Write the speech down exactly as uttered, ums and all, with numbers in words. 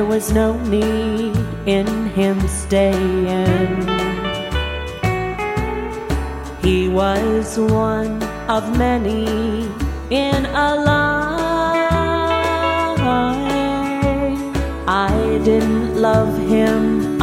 was no need in him staying. He was one of many in a line. I didn't love him